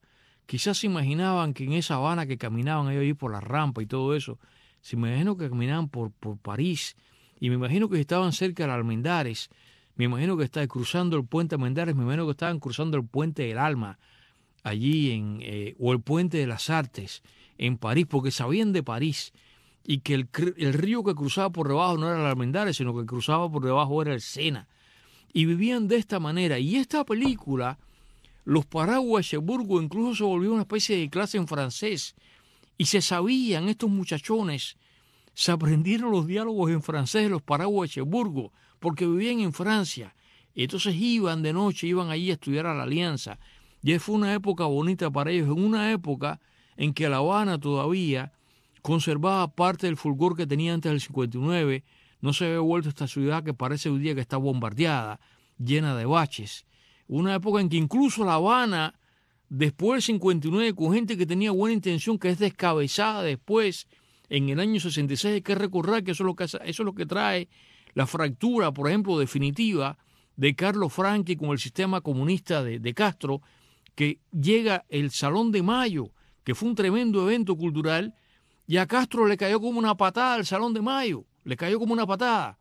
A: quizás se imaginaban que en esa Habana que caminaban ellos ahí por la rampa y todo eso, se me imagino que caminaban por, por París, y me imagino que estaban cerca de Almendares, me imagino que estaban cruzando el puente Almendares, me imagino que estaban cruzando el puente del Alma, allí en, eh, o el puente de las Artes, en París, porque sabían de París, y que el, el río que cruzaba por debajo no era el Almendares, sino que cruzaba por debajo era el Sena, y vivían de esta manera. Y esta película, los paraguas de Cherburgo, incluso se volvió una especie de clase en francés, y se sabían, estos muchachones, se aprendieron los diálogos en francés de los paraguas de Cherburgo, porque vivían en Francia, y entonces iban de noche, iban allí a estudiar a la Alianza, y fue una época bonita para ellos, en una época en que La Habana todavía conservaba parte del fulgor que tenía antes del cincuenta y nueve, no se había vuelto esta ciudad que parece hoy día que está bombardeada, llena de baches, una época en que incluso La Habana, después del cincuenta y nueve, con gente que tenía buena intención, que es descabezada después, en el año sesenta y seis, hay que recordar que eso es lo que, eso es lo que trae la fractura, por ejemplo, definitiva de Carlos Franchi con el sistema comunista de, de Castro, que llega el Salón de Mayo, que fue un tremendo evento cultural, y a Castro le cayó como una patada al Salón de Mayo, le cayó como una patada.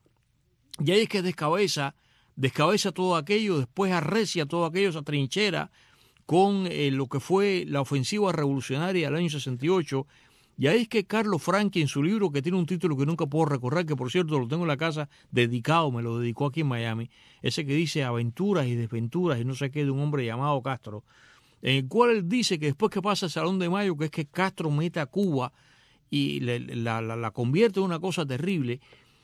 A: Y ahí es que descabeza, descabeza todo aquello, después arrecia todo aquello, esa trinchera, con eh, lo que fue la ofensiva revolucionaria del año sesenta y ocho, y ahí es que Carlos Franchi, en su libro, que tiene un título que nunca puedo recordar, que por cierto lo tengo en la casa dedicado, me lo dedicó aquí en Miami, ese que dice Aventuras y Desventuras y no sé qué, de un hombre llamado Castro, en el cual él dice que después que pasa el Salón de Mayo, que es que Castro mete a Cuba y le, la, la, la convierte en una cosa terrible,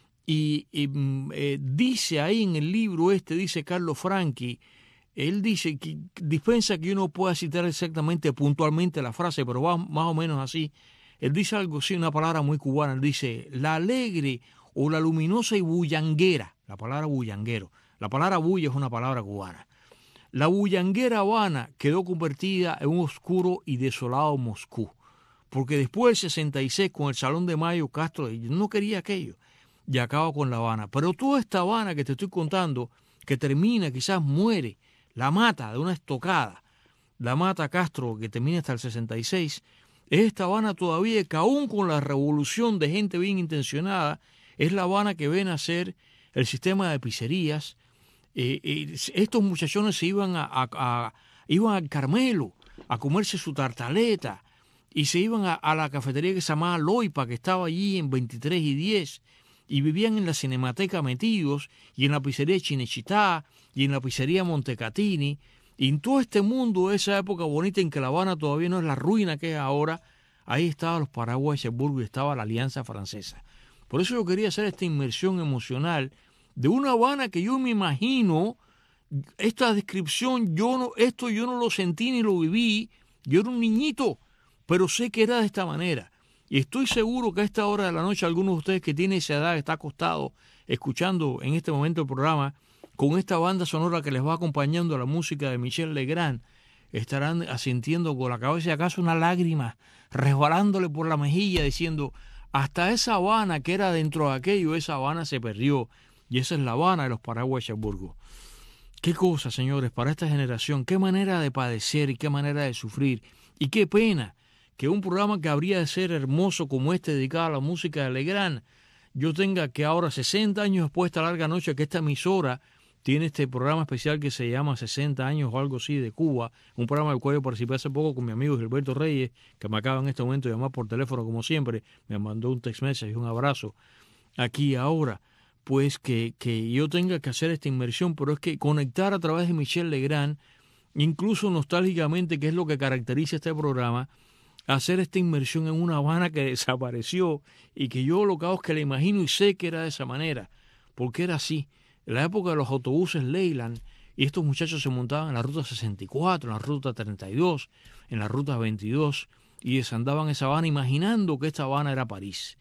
A: y, y eh, dice ahí en el libro este, dice Carlos Franchi, él dice que dispensa que uno pueda citar exactamente, puntualmente la frase, pero va más o menos así. Él dice algo así, una palabra muy cubana, él dice, la alegre o la luminosa y bullanguera, la palabra bullanguero, la palabra bulla es una palabra cubana. La bullanguera Habana quedó convertida en un oscuro y desolado Moscú, porque después del sesenta y seis, con el Salón de Mayo, Castro no quería aquello, y acaba con La Habana. Pero toda esta Habana que te estoy contando, que termina, quizás muere, la mata de una estocada, la mata Castro, que termina hasta el sesenta y seis, es esta Habana todavía que aún con la revolución de gente bien intencionada, es la Habana que ven a ser el sistema de pizzerías. Eh, eh, estos muchachones se iban a, a, a, iban al Carmelo a comerse su tartaleta y se iban a, a la cafetería que se llamaba Loipa, que estaba allí en veintitrés y diez, y vivían en la Cinemateca metidos, y en la pizzería Chinechitá, y en la pizzería Montecatini, y en todo este mundo, esa época bonita en que La Habana todavía no es la ruina que es ahora, ahí estaban los paraguas de Cherburgo y estaba la Alianza Francesa. Por eso yo quería hacer esta inmersión emocional de una Habana que yo me imagino, esta descripción, yo no, esto yo no lo sentí ni lo viví, yo era un niñito, pero sé que era de esta manera. Y estoy seguro que a esta hora de la noche algunos de ustedes que tienen esa edad, está acostado escuchando en este momento el programa, con esta banda sonora que les va acompañando a la música de Michel Legrand, estarán asintiendo con la cabeza y acaso una lágrima, resbalándole por la mejilla, diciendo, hasta esa Habana que era dentro de aquello, esa Habana se perdió, y esa es la Habana de los paraguas de Cherburgo. Qué cosa, señores, para esta generación, qué manera de padecer y qué manera de sufrir, y qué pena que un programa que habría de ser hermoso como este, dedicado a la música de Legrand, yo tenga que ahora, sesenta años después de esta larga noche, que esta emisora tiene este programa especial que se llama sesenta años o algo así de Cuba, un programa del cual yo participé hace poco con mi amigo Gilberto Reyes, que me acaba en este momento de llamar por teléfono como siempre, me mandó un text message y un abrazo aquí ahora, pues que, que yo tenga que hacer esta inmersión, pero es que conectar a través de Michel Legrand, incluso nostálgicamente, que es lo que caracteriza este programa, hacer esta inmersión en una Habana que desapareció y que yo lo que hago es que la imagino y sé que era de esa manera, porque era así. En la época de los autobuses Leyland, y estos muchachos se montaban en la ruta sesenta y cuatro, en la ruta treinta y dos, en la ruta veintidós, y desandaban esa Habana imaginando que esta Habana era París.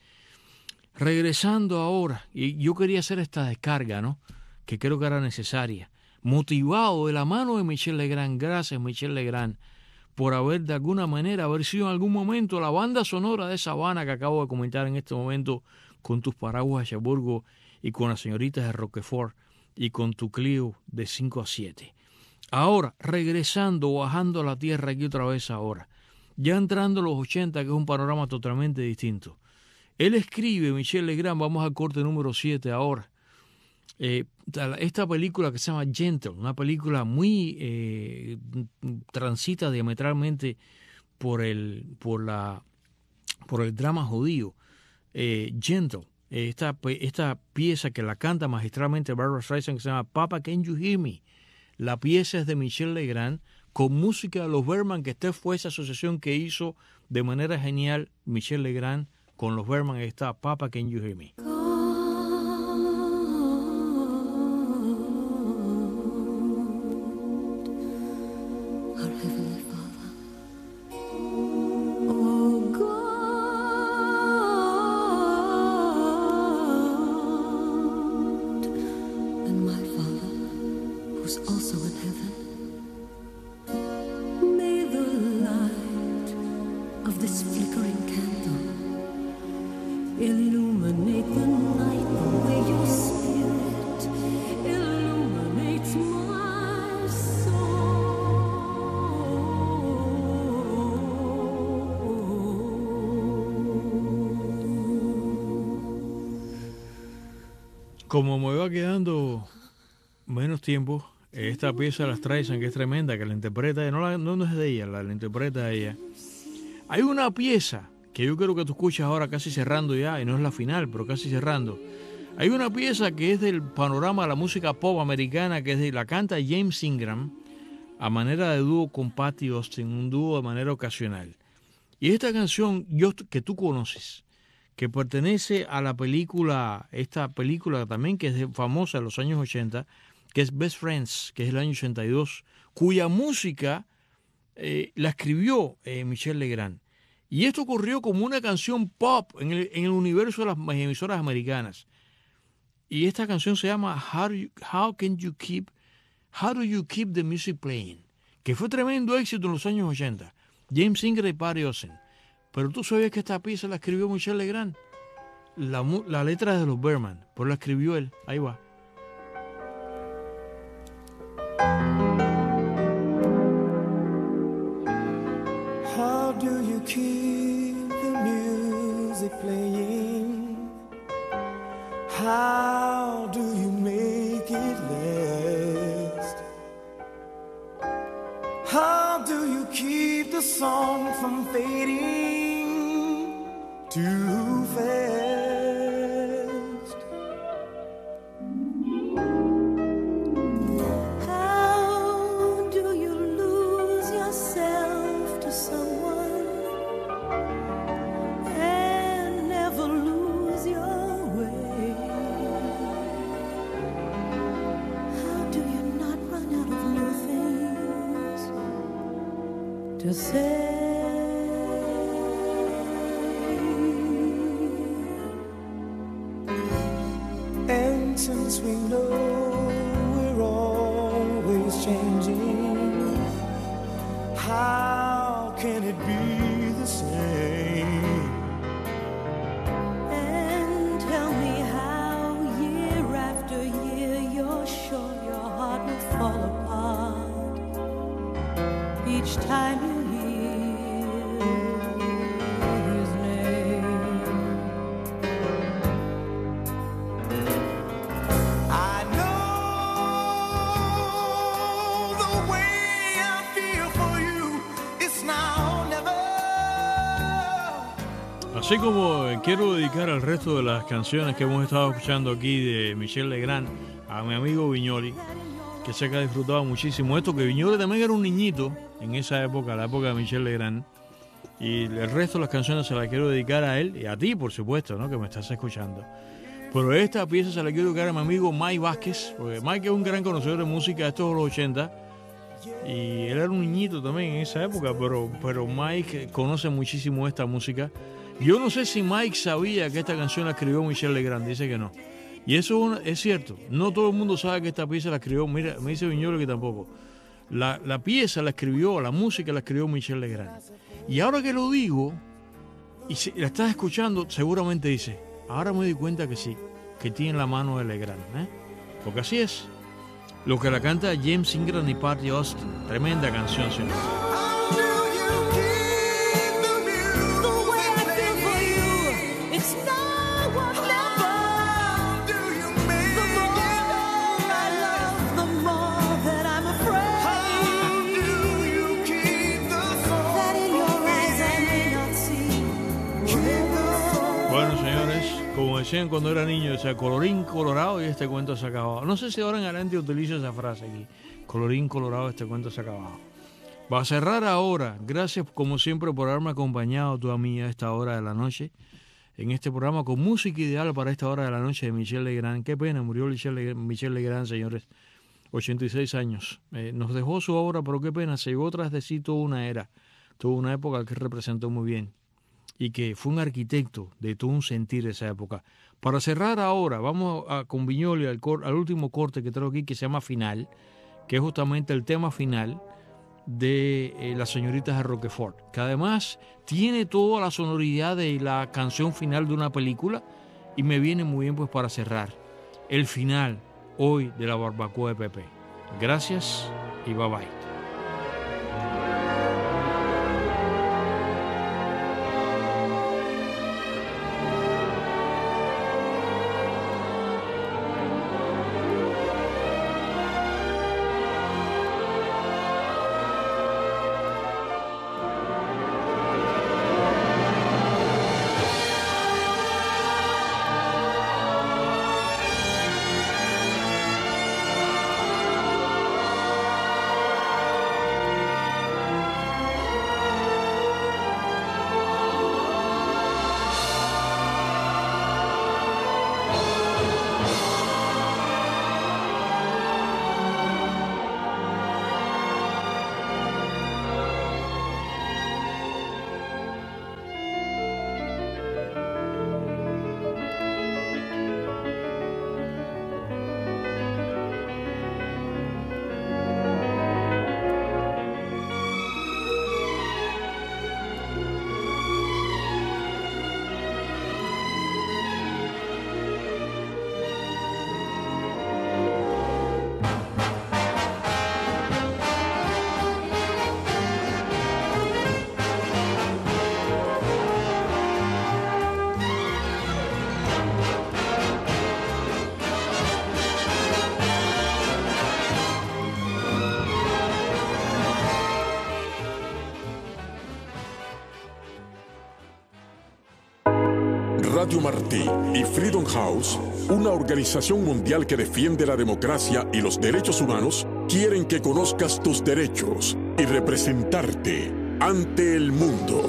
A: Regresando ahora, y yo quería hacer esta descarga, ¿no?, que creo que era necesaria, motivado de la mano de Michel Legrand. Gracias, Michel Legrand, por haber de alguna manera, haber sido en algún momento la banda sonora de esa Habana que acabo de comentar en este momento con tus paraguas de Cherburgo y con las señoritas de Roquefort y con tu Clio de cinco a siete. Ahora, regresando, bajando a la tierra aquí otra vez ahora, ya entrando los ochenta, que es un panorama totalmente distinto. Él escribe, Michel Legrand, vamos al corte número siete ahora, eh, esta película que se llama Gentle, una película muy eh, transita diametralmente por el, por la, por el drama judío. Eh, Gentle, esta, esta pieza que la canta magistralmente Barbra Streisand, que se llama Papa Can You Hear Me. La pieza es de Michel Legrand con música de los Bergman, que esta fue esa asociación que hizo de manera genial Michel Legrand con los Bergman. Está Papa Can You Hear Me. Como me va quedando menos tiempo, esta pieza la Streisand, que es tremenda, que la interpreta ella, no, la, no, no es de ella, la, la interpreta ella. Hay una pieza que yo creo que tú escuchas ahora casi cerrando ya, y no es la final, pero casi cerrando. Hay una pieza que es del panorama de la música pop americana, que es de, la canta James Ingram, a manera de dúo con Patti Austin, un dúo de manera ocasional. Y esta canción yo, que tú conoces, que pertenece a la película, esta película también que es famosa de los años ochenta, que es Best Friends, que es el año ochenta y dos, cuya música eh, la escribió eh, Michel Legrand. Y esto ocurrió como una canción pop en el, en el universo de las emisoras americanas. Y esta canción se llama How, do you, How Can You Keep, How Do You Keep the Music Playing, que fue tremendo éxito en los años ochenta. James Ingram y Patti Austin. Pero tú sabías que esta pieza la escribió Michel Legrand. La, la letra es de los Bergman, pero la escribió él. Ahí va.
J: How do you keep the music playing? How do you make it last? How do you keep the song from fading too fast?
E: How do you lose yourself to someone and never lose your way? How do you not run out of new things to say?
J: And since we know we're always changing, how can it be the same?
E: And tell me how year after year you're sure your heart will fall apart each time you
A: Así como quiero dedicar al resto de las canciones que hemos estado escuchando aquí de Michel Legrand a mi amigo Viñoly, que sé que ha disfrutado muchísimo esto, que Viñoly también era un niñito en esa época, la época de Michel Legrand, y el resto de las canciones se las quiero dedicar a él y a ti, por supuesto, ¿no?, que me estás escuchando. Pero esta pieza se la quiero dedicar a mi amigo Mike Vázquez, porque Mike es un gran conocedor de música de estos de los ochenta, y él era un niñito también en esa época, pero, pero Mike conoce muchísimo esta música. Yo no sé si Mike sabía que esta canción la escribió Michel Legrand, dice que no. Y eso es, una, es cierto, no todo el mundo sabe que esta pieza la escribió, mira, me dice Viñoly que tampoco. La, la pieza la escribió, la música la escribió Michel Legrand. Y ahora que lo digo, y si la estás escuchando, seguramente dice, ahora me doy cuenta que sí, que tiene la mano de Legrand, ¿eh? Porque así es. Lo que la canta James Ingram y Patti Austin, tremenda canción, señor.
J: How do you keep
A: decían cuando era niño, decía colorín colorado y este cuento se acababa. No sé si ahora en adelante utilizo esa frase aquí, colorín colorado, este cuento se acababa. Va a cerrar ahora, gracias como siempre por haberme acompañado tú a mí a esta hora de la noche, en este programa con música ideal para esta hora de la noche de Michel Legrand. Qué pena, murió Michel Legrand, señores, ochenta y seis años. Eh, nos dejó su obra, pero qué pena, se llevó tras de sí toda una era, toda una época que representó muy bien y que fue un arquitecto de todo un sentir de esa época. Para cerrar ahora, vamos a, con Viñoly al, cor, al último corte que traigo aquí, que se llama Final, que es justamente el tema final de eh, Las señoritas de Roquefort, que además tiene toda la sonoridad de la canción final de una película y me viene muy bien pues para cerrar el final hoy de la barbacoa de Pepe. Gracias y bye bye.
G: Radio Martí y Freedom House, una organización mundial que defiende la democracia y los derechos humanos, quieren que conozcas tus derechos y representarte ante el mundo.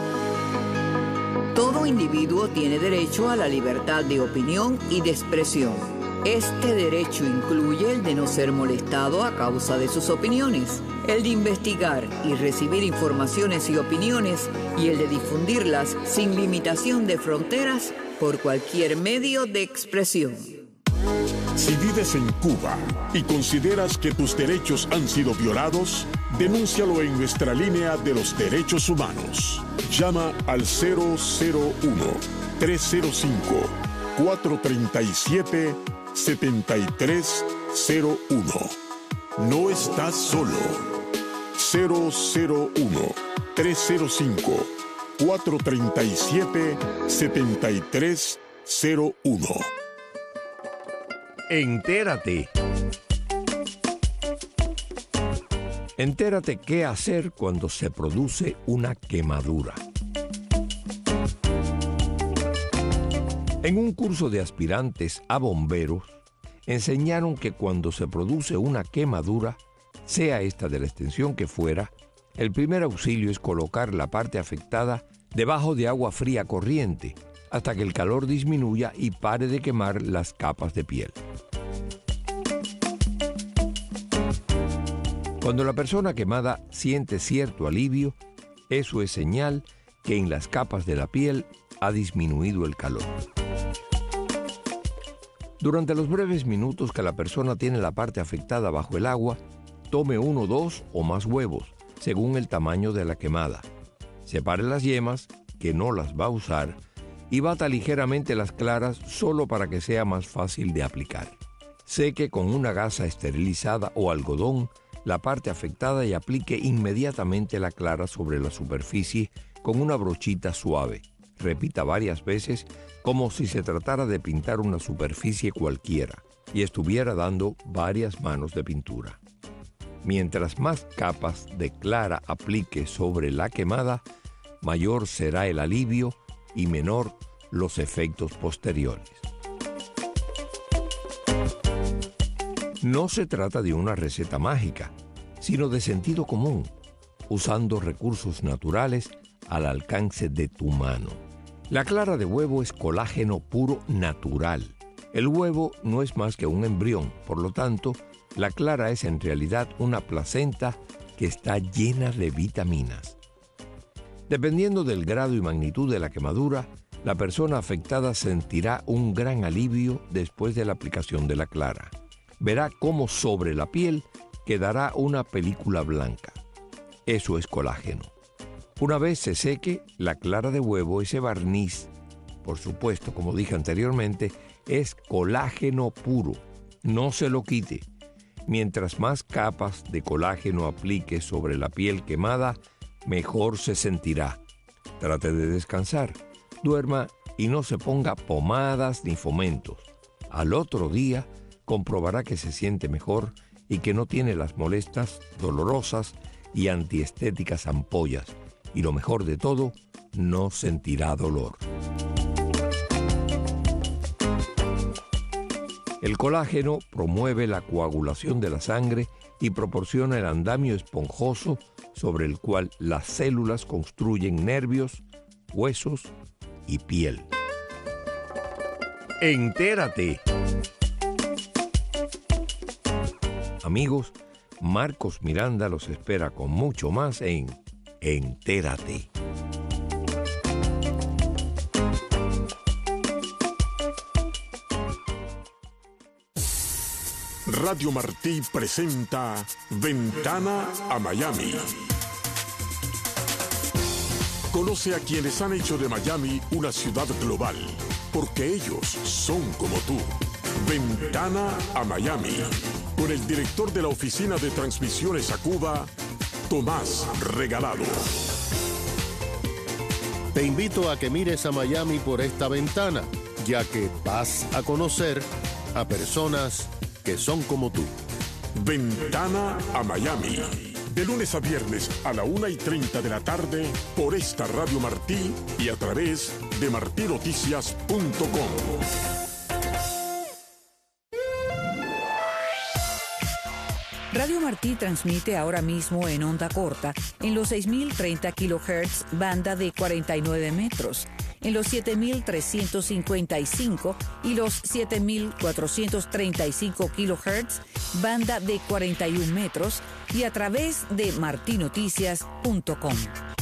K: Todo individuo tiene derecho a la libertad de opinión y de expresión. Este derecho incluye el de no ser molestado a causa de sus opiniones, el de investigar y recibir informaciones y opiniones, y el de difundirlas sin limitación de fronteras por cualquier medio de expresión.
G: Si vives en Cuba y consideras que tus derechos han sido violados, denúncialo en nuestra línea de los derechos humanos. Llama al cero cero uno, tres cero cinco, cuatro tres siete, siete tres cero uno. No estás solo. cero cero uno, tres cero cinco, cuatro tres siete, siete tres cero uno.
L: Entérate. Entérate qué hacer cuando se produce una quemadura. En un curso de aspirantes a bomberos, enseñaron que cuando se produce una quemadura, sea esta de la extensión que fuera, el primer auxilio es colocar la parte afectada debajo de agua fría corriente hasta que el calor disminuya y pare de quemar las capas de piel. Cuando la persona quemada siente cierto alivio, eso es señal que en las capas de la piel ha disminuido el calor. Durante los breves minutos que la persona tiene la parte afectada bajo el agua, tome uno, dos o más huevos, según el tamaño de la quemada. Separe las yemas, que no las va a usar, y bata ligeramente las claras solo para que sea más fácil de aplicar. Seque con una gasa esterilizada o algodón la parte afectada y aplique inmediatamente la clara sobre la superficie con una brochita suave. Repita varias veces como si se tratara de pintar una superficie cualquiera y estuviera dando varias manos de pintura. Mientras más capas de clara aplique sobre la quemada, mayor será el alivio y menor los efectos posteriores. No se trata de una receta mágica, sino de sentido común, usando recursos naturales al alcance de tu mano. La clara de huevo es colágeno puro natural. El huevo no es más que un embrión, por lo tanto, la clara es en realidad una placenta que está llena de vitaminas. Dependiendo del grado y magnitud de la quemadura, la persona afectada sentirá un gran alivio después de la aplicación de la clara. Verá cómo sobre la piel quedará una película blanca. Eso es colágeno. Una vez se seque, la clara de huevo, ese barniz, por supuesto, como dije anteriormente, es colágeno puro. No se lo quite. Mientras más capas de colágeno aplique sobre la piel quemada, mejor se sentirá. Trate de descansar, duerma y no se ponga pomadas ni fomentos. Al otro día, comprobará que se siente mejor y que no tiene las molestas, dolorosas y antiestéticas ampollas. Y lo mejor de todo, no sentirá dolor. El colágeno promueve la coagulación de la sangre y proporciona el andamio esponjoso sobre el cual las células construyen nervios, huesos y piel. ¡Entérate! Amigos, Marcos Miranda los espera con mucho más en Entérate.
G: Radio Martí presenta Ventana a Miami. Conoce a quienes han hecho de Miami una ciudad global, porque ellos son como tú. Ventana a Miami, con el director de la Oficina de Transmisiones a Cuba, Tomás Regalado.
H: Te invito a que mires a Miami por esta ventana, ya que vas a conocer a personas que son como tú.
G: Ventana a Miami, de lunes a viernes a la una y treinta de la tarde por esta Radio Martí y a través de martí noticias punto com.
M: Radio Martí transmite ahora mismo en onda corta en los seis mil treinta kilohertz, banda de cuarenta y nueve metros, en los siete mil trescientos cincuenta y cinco y los siete mil cuatrocientos treinta y cinco kilohertz, banda de cuarenta y un metros, y a través de martí noticias punto com.